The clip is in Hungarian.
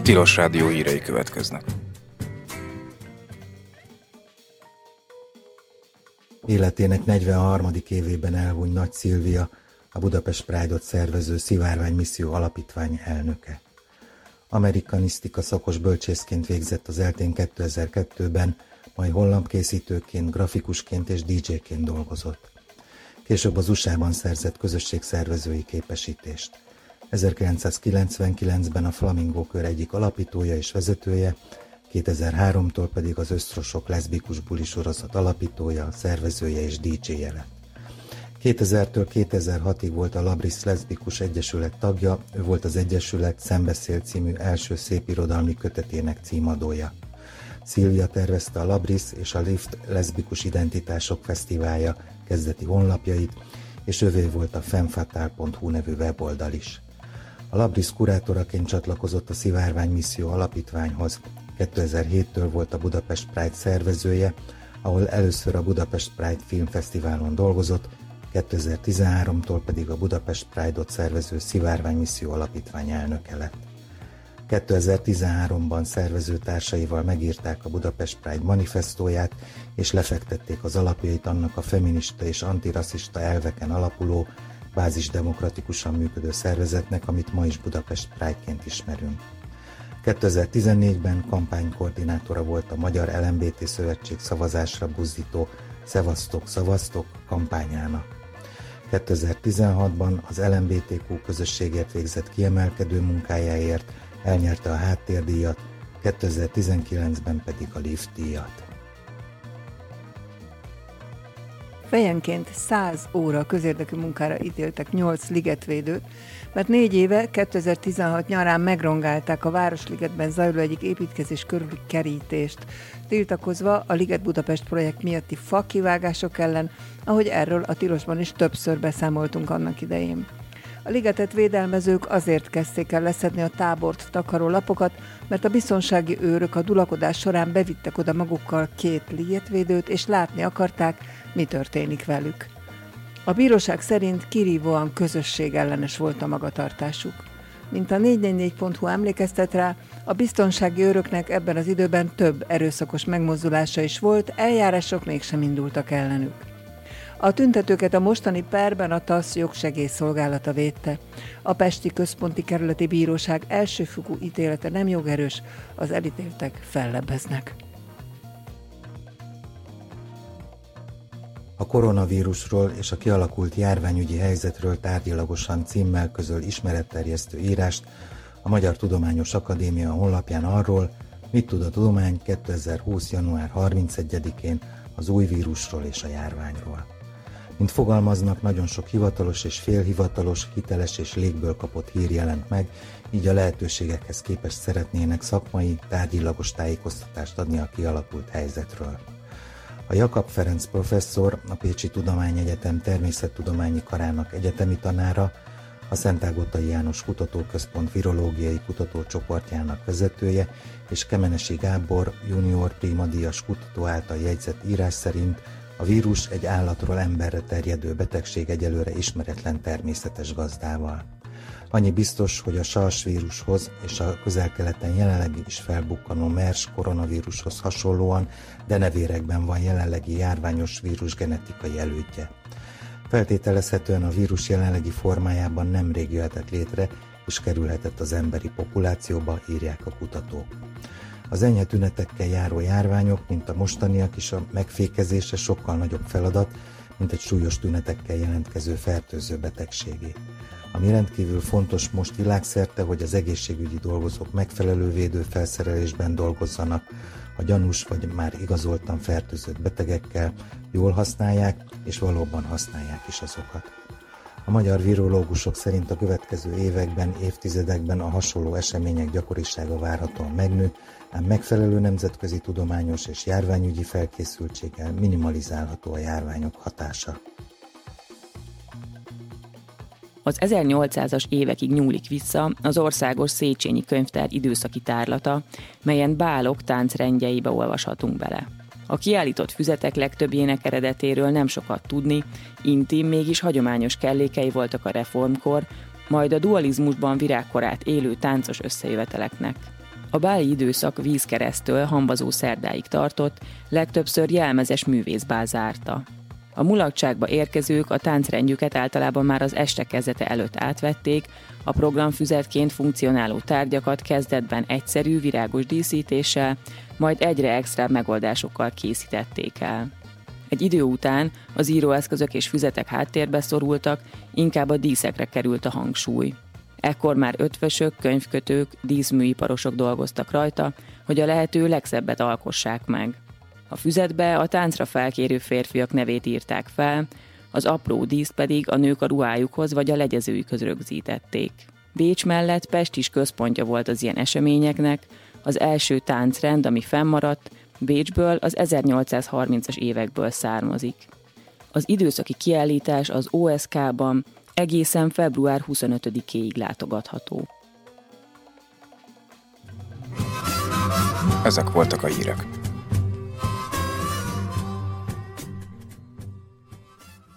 Tilos Rádió hírei következnek. Életének 43. évében elhunyt Nagy Szilvia, a Budapest Pride-ot szervező Szivárvány Misszió Alapítvány elnöke. Amerikanisztika szakos bölcsészként végzett az ELTÉn 2002-ben, majd honlapkészítőként, grafikusként és DJ-ként dolgozott. Később az USA-ban szerzett közösségszervezői képesítést. 1999-ben a Flamingo Kör egyik alapítója és vezetője, 2003-tól pedig az Ösztrosok leszbikus buli sorozat alapítója, szervezője és DJ-je lett. 2000-től 2006-ig volt a Labris Leszbikus Egyesület tagja, ő volt az Egyesület Szembeszél című első szépirodalmi kötetének címadója. Szilvia tervezte a Labris és a Lift Leszbikus Identitások Fesztiválja kezdeti honlapjait, és övé volt a femfatale.hu nevű weboldal is. A Labris kurátoraként csatlakozott a Szivárvány Misszió Alapítványhoz, 2007-től volt a Budapest Pride szervezője, ahol először a Budapest Pride Filmfesztiválon dolgozott, 2013-tól pedig a Budapest Pride-ot szervező Szivárvány Misszió Alapítvány elnöke lett. 2013-ban szervezőtársaival megírták a Budapest Pride manifestóját, és lefektették az alapjait annak a feminista és antirasszista elveken alapuló, bázisdemokratikusan működő szervezetnek, amit ma is Budapest Pride-ként ismerünk. 2014-ben kampánykoordinátora volt a Magyar LMBT Szövetség szavazásra buzdító Szevasztok, Szavaztok kampányának. 2016-ban az LMBTQ közösségért végzett kiemelkedő munkájáért elnyerte a Háttérdíjat, 2019-ben pedig a Lift díjat. Fejenként 100 óra közérdekű munkára ítéltek 8 ligetvédőt, mert 4 éve, 2016 nyarán megrongálták a Városligetben zajló egyik építkezés körüli kerítést, tiltakozva a Liget Budapest projekt miatti fakivágások ellen, ahogy erről a Tilosban is többször beszámoltunk annak idején. A ligetet védelmezők azért kezdték el leszedni a tábort takaró lapokat, mert a biztonsági őrök a dulakodás során bevittek oda magukkal 2 ligetvédőt, és látni akarták, mi történik velük. A bíróság szerint kirívóan közösségellenes volt a magatartásuk. Mint a 444.hu emlékeztet rá, a biztonsági őröknek ebben az időben több erőszakos megmozdulása is volt, eljárások mégsem indultak ellenük. A tüntetőket a mostani perben a TASZ jogsegélyszolgálata védte. A Pesti Központi Kerületi Bíróság elsőfokú ítélete nem jogerős, az elítéltek fellebbeznek. A koronavírusról és a kialakult járványügyi helyzetről tárgyilagosan címmel közöl ismeretterjesztő írást a Magyar Tudományos Akadémia honlapján arról, mit tud a tudomány 2020. január 31-én az új vírusról és a járványról. Mint fogalmaznak, nagyon sok hivatalos és félhivatalos, hiteles és légből kapott hír jelent meg, így a lehetőségekhez képest szeretnének szakmai, tárgyilagos tájékoztatást adni a kialakult helyzetről. A Jakab Ferenc professzor, a Pécsi Tudományegyetem Természettudományi Karának egyetemi tanára, a Szentágottai János Kutatóközpont virológiai kutatócsoportjának vezetője, és Kemenesi Gábor junior primadíjas kutató által jegyzett írás szerint a vírus egy állatról emberre terjedő betegség egyelőre ismeretlen természetes gazdával. Annyi biztos, hogy a SARS vírushoz és a Közel-Keleten jelenleg is felbukkanó MERS koronavírushoz hasonlóan denevérekben van jelenlegi járványos vírus genetikai elődje. Feltételezhetően a vírus jelenlegi formájában nemrég jöhetett létre és kerülhetett az emberi populációba, írják a kutatók. Az enyhe tünetekkel járó járványok, mint a mostaniak is, a megfékezése sokkal nagyobb feladat, mint egy súlyos tünetekkel jelentkező fertőző betegségé. Ami rendkívül fontos most világszerte, hogy az egészségügyi dolgozók megfelelő védőfelszerelésben dolgozzanak, a gyanús vagy már igazoltan fertőzött betegekkel jól használják, és valóban használják is azokat. A magyar virológusok szerint a következő években, évtizedekben a hasonló események gyakorisága várhatóan megnő, ám megfelelő nemzetközi tudományos és járványügyi felkészültséggel minimalizálható a járványok hatása. Az 1800-as évekig nyúlik vissza az Országos Széchenyi Könyvtár időszaki tárlata, melyen bálok táncrendjeibe olvashatunk bele. A kiállított füzetek legtöbbjének eredetéről nem sokat tudni, intim, mégis hagyományos kellékei voltak a reformkor, majd a dualizmusban virágkorát élő táncos összejöveteleknek. A báli időszak vízkeresztől Hambazó szerdáig tartott, legtöbbször jelmezes művészbál zárta. A mulatságba érkezők a táncrendjüket általában már az este kezdete előtt átvették, a programfüzetként funkcionáló tárgyakat kezdetben egyszerű, virágos díszítéssel, majd egyre extra megoldásokkal készítették el. Egy idő után az íróeszközök és füzetek háttérbe szorultak, inkább a díszekre került a hangsúly. Ekkor már ötvösök, könyvkötők, díszműiparosok dolgoztak rajta, hogy a lehető legszebbet alkossák meg. A füzetbe a táncra felkérő férfiak nevét írták fel, az apró díszt pedig a nők a ruhájukhoz vagy a legyezőjükhöz rögzítették. Bécs mellett Pest is központja volt az ilyen eseményeknek, az első táncrend, ami fennmaradt, Bécsből az 1830-as évekből származik. Az időszaki kiállítás az OSK-ban egészen február 25-éig látogatható. Ezek voltak a hírek.